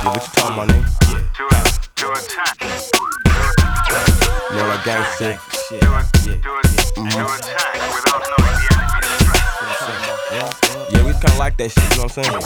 Yeah, what you talking about, nigga? You know that gang shit? Yeah, we kinda like that shit, you know what I'm saying?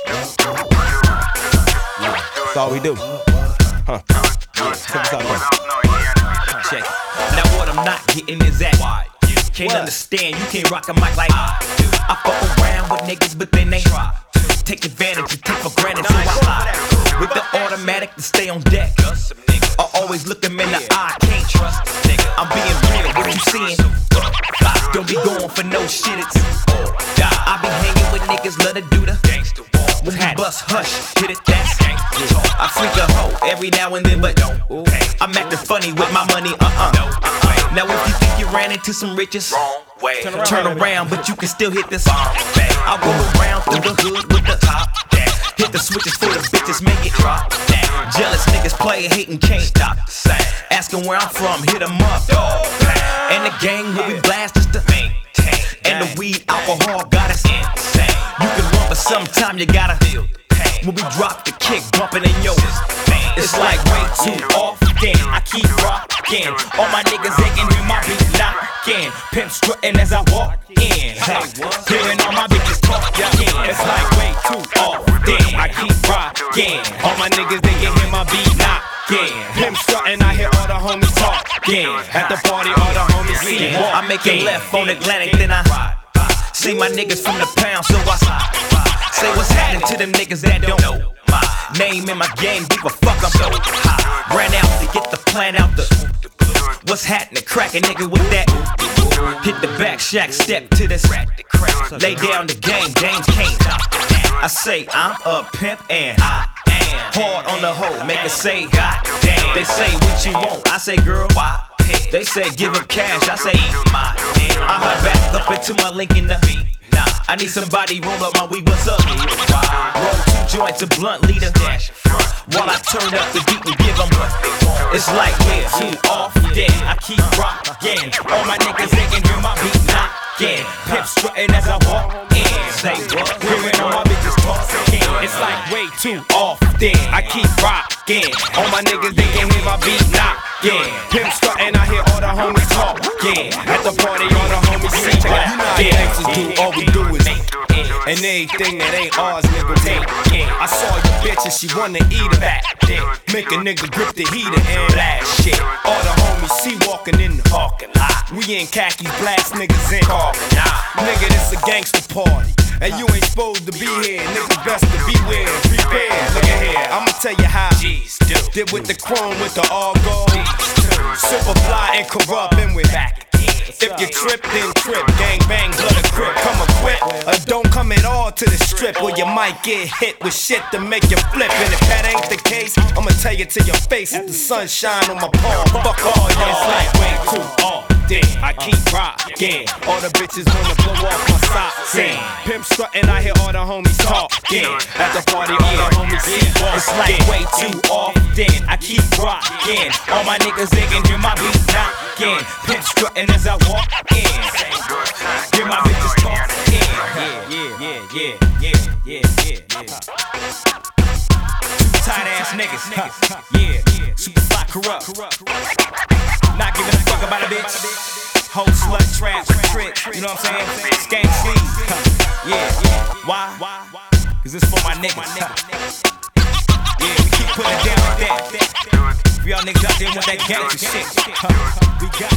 That's all we do. Huh. Check this out, man. Check it. Now what I'm not getting is that can't understand, you can't rock a mic like I fuck around with niggas, but then they take advantage and take for granted, so I lie with the automatic to stay on deck. I always look them in the eye, can't trust. I'm being real, what you seeing? Don't be going for no shit, it's I be hanging with niggas, let it do the when we bust, hush, hit it, that's I freak a hoe every now and then, but I'm acting funny with my money, Now if you think you ran into some riches, turn around, but you can still hit this. I roll around through the hood with the top, hit the switches for the bitches, make it drop. Jealous niggas play, hating, can't stop. Asking where I'm from, hit 'em up. And the gang will be blast us to maintain. And the weed, alcohol got us insane. You can run, but sometime you gotta feel pain. When we drop the kick, bumping in your it's like way too often. I keep rockin'. All my niggas, they can hear my beat knockin'. Pimp struttin' as I walk in. Hearing all my bitches talkin'. It's like way too often. I keep rockin'. All my niggas, they can hear my beat knockin'. Pimp struttin', I hear all the homies talkin'. At the party, all the homies see me. I make a left on Atlantic, then I see my niggas from the pound, so I say what's happening to them niggas that don't know my name in my game, give a fuck, I'm so high. Ran out to get the plan out the what's happening, crack a nigga with that. Hit the back shack, step to this. Lay down the game, James can't stop. I say I'm a pimp and I am hard on the hoe, make it say God damn. They say what you want, I say girl, why? They say give him cash, I say I hop back up into my link in the I need somebody roll up my weed, what's up? Roll 2 joints, a blunt leader while I turn up the beat and give them what they want. It's like way too often. I keep rockin'. All my niggas, they can hear my beat knockin'. Pimp struttin' as I walk in. Say what? Hearing all my bitches talkin'. It's like way too often. I keep rockin'. All my niggas, they can hear my beat knockin'. Pimp struttin', I hear all the homies talkin'. At the party, all the homies sing. You know how gangsters do, all we do is and anything that ain't ours, nigga, take. I saw your bitch and she wanna eat it back. Make a nigga grip the heater and that shit. All the homies see walking in the parking lot. We in khakis, blast niggas in parking lot. Nigga, this a gangster party. And you ain't supposed to be here. Niggas best to beware and prepare. Look at here, I'ma tell you how. Did with the chrome, with the all gold. Super fly and corrupt, and we're back. If you trip, then trip. Gang bang, blood and crip. Come equipped. Don't come at all to the strip, or you might get hit with shit to make you flip. And if that ain't the case, I'ma tell you to your face. If the sun shine on my palm, fuck all y'all. It's like way too often. I keep rockin'. All the bitches wanna blow off my socks. Pimp struttin', I hear all the homies talkin'. At the party, all the homies see walkin'. It's like way too often. I keep rockin'. All my niggas, they can hear my beat knockin'. Pimp struttin' as I walk in. Hear my bitches talkin'. Yeah. Two tight ass niggas. Yeah. Super fly corrupt. Not giving a fuck about a bitch. Whole slut trap trick. You know what I'm saying? Skank sleeve. Yeah. Why? Cause it's for my niggas. Yeah, we keep putting it down like that. For y'all niggas out there with that gangster shit. We got